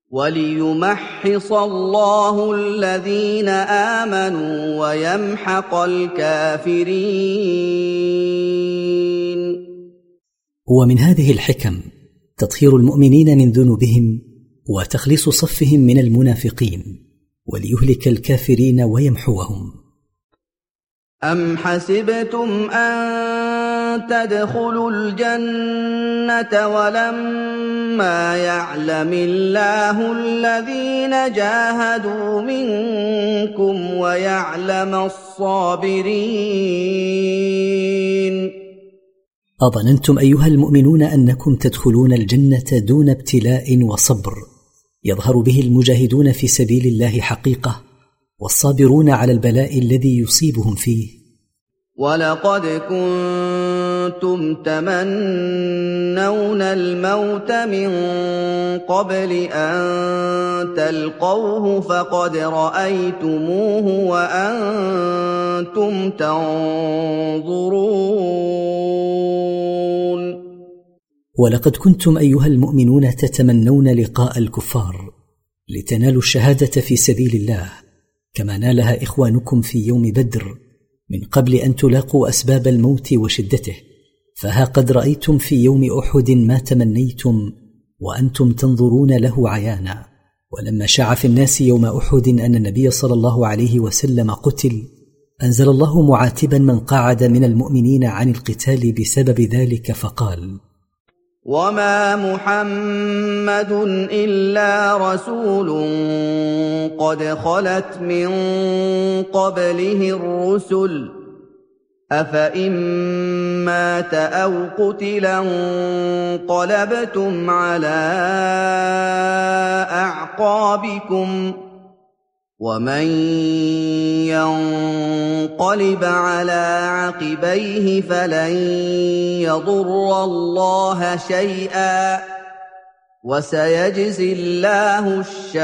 وَلِيُمَحِّصَ اللَّهُ الَّذِينَ آمَنُوا وَيَمْحَقَ الْكَافِرِينَ. ومن هذه الحكم تطهير المؤمنين من ذنوبهم وتخليص صفهم من المنافقين، وليهلك الكافرين ويمحوهم. أَمْ حَسِبْتُمْ أَن تَدْخُلُوا الْجَنَّةَ وَلَمَّا يَعْلَمِ اللَّهُ الَّذِينَ جَاهَدُوا مِنكُمْ وَيَعْلَمَ الصَّابِرِينَ. أظننتم أيها المؤمنون أنكم تدخلون الجنة دون ابتلاء وصبر يظهر به المجاهدون في سبيل الله حقيقة، والصابرون على البلاء الذي يصيبهم فيه. وَلَقَدْ كُنتُمْ تَمَنَّوْنَ الْمَوْتَ مِن قَبْلِ أَن تَلْقَوْهُ فَقَدْ رَأَيْتُمُوهُ وَأَنتُمْ تَنظُرُونَ. ولقد كنتم أيها المؤمنون تتمنون لقاء الكفار لتنالوا الشهادة في سبيل الله، كما نالها إخوانكم في يوم بدر من قبل أن تلاقوا أسباب الموت وشدته. فها قد رأيتم في يوم أحد ما تمنيتم وأنتم تنظرون له عيانا. ولما شاع في الناس يوم أحد أن النبي صلى الله عليه وسلم قتل، أنزل الله معاتبا من قعد من المؤمنين عن القتال بسبب ذلك فقال: وَمَا مُحَمَّدٌ إِلَّا رَسُولٌ قَدْ خَلَتْ مِن قَبْلِهِ الرُّسُلُ أَفَإِن مَّاتَ أَوْ قُتِلَ انقَلَبْتُمْ عَلَىٰ أَعْقَابِكُمْ ۚ وَمَن يَنقَلِبْ عَلَىٰ عَقِبَيْهِ فَلَن يَضُرَّ اللَّهَ شَيْئًا ۚ وَسَيَجْزِي اللَّهُ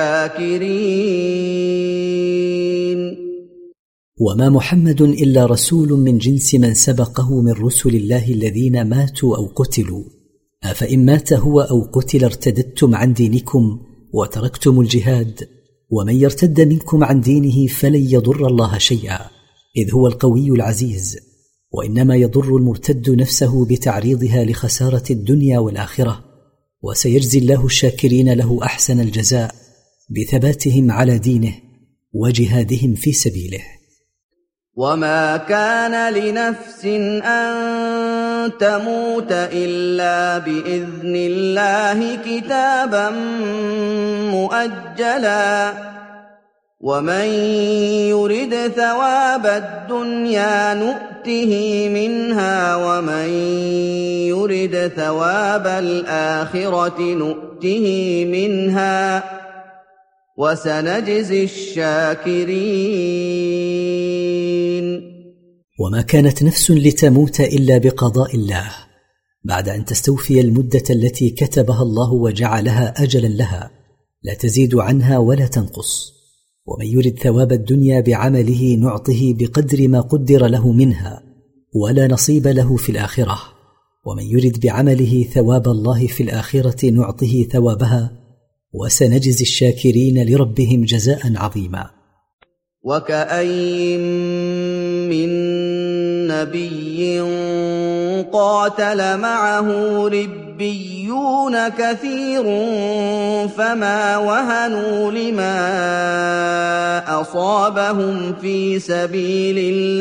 الشَّاكِرِينَ. وما محمد إلا رسول من جنس من سبقه من رسل الله الذين ماتوا أو قتلوا، أفإن مات هو أو قتل ارتددتم عن دينكم وتركتم الجهاد، ومن يرتد منكم عن دينه فلن يضر الله شيئا، إذ هو القوي العزيز، وإنما يضر المرتد نفسه بتعريضها لخسارة الدنيا والآخرة، وسيجزي الله الشاكرين له أحسن الجزاء بثباتهم على دينه وجهادهم في سبيله. وَمَا كَانَ لِنَفْسٍ أَن تَمُوتَ إِلَّا بِإِذْنِ اللَّهِ كِتَابًا مُّؤَجَّلًا ۗ وَمَن يُرِدْ ثَوَابَ الدُّنْيَا نُؤْتِهِ مِنْهَا، وَمَن يُرِدْ ثَوَابَ الْآخِرَةِ نُؤْتِهِ مِنْهَا ۚ وَسَنَجْزِي الشَّاكِرِينَ. وما كانت نفس لتموت إلا بقضاء الله، بعد أن تستوفي المدة التي كتبها الله وجعلها أجلا لها لا تزيد عنها ولا تنقص. ومن يرد ثواب الدنيا بعمله نعطه بقدر ما قدر له منها، ولا نصيب له في الآخرة. ومن يرد بعمله ثواب الله في الآخرة نعطه ثوابها، وسنجزي الشاكرين لربهم جزاء عظيما. وَكَأَيِّن مِّن نَّبِيٍّ قَاتَلَ مَعَهُ رِبِّيُّونَ كَثِيرٌ فَمَا وَهَنُوا لِمَا أَصَابَهُمْ في سَبِيلِ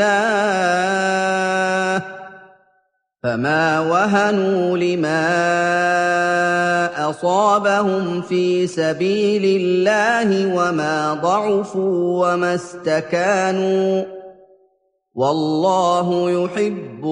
اللَّهِ وَمَا ضَعُفُوا وَمَا اسْتَكَانُوا ۗ وَاللَّهُ يُحِبُّ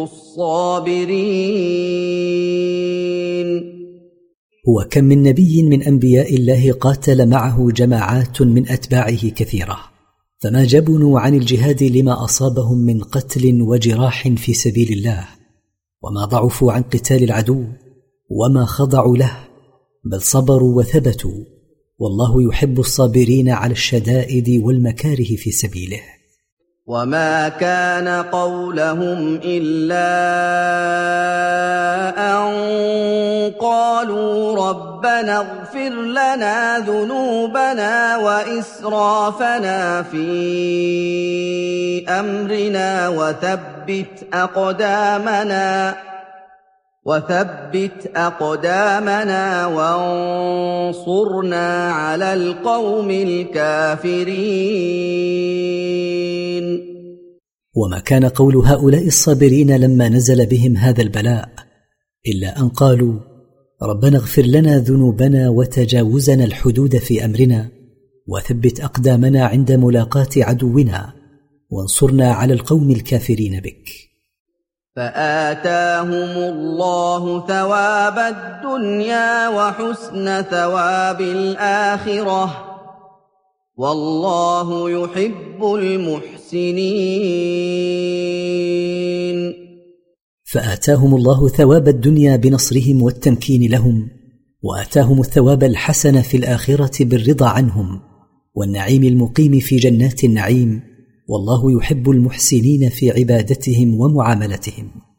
الصَّابِرِينَ. وكم من نبي من أنبياء الله قاتل معه جماعات من أتباعه كثيرة، فما جبنوا عن الجهاد لما أصابهم من قتل وجراح في سبيل الله، وما ضعفوا عن قتال العدو وما خضعوا له، بل صبروا وثبتوا، والله يحب الصابرين على الشدائد والمكاره في سبيله. وما كان قولهم إلا أن قالوا ربنا اغفر لنا ذنوبنا وإسرافنا في أمرنا وثبت أقدامنا وانصرنا على القوم الكافرين. وما كان قول هؤلاء الصابرين لما نزل بهم هذا البلاء إلا أن قالوا ربنا اغفر لنا ذنوبنا وتجاوزنا الحدود في أمرنا وثبت أقدامنا عند ملاقاة عدونا وانصرنا على القوم الكافرين بك. فآتاهم الله ثواب الدنيا وحسن ثواب الآخرة والله يحب المحسنين. فآتاهم الله ثواب الدنيا بنصرهم والتمكين لهم، وآتاهم الثواب الحسن في الآخرة بالرضا عنهم والنعيم المقيم في جنات النعيم، والله يحب المحسنين في عبادتهم ومعاملتهم.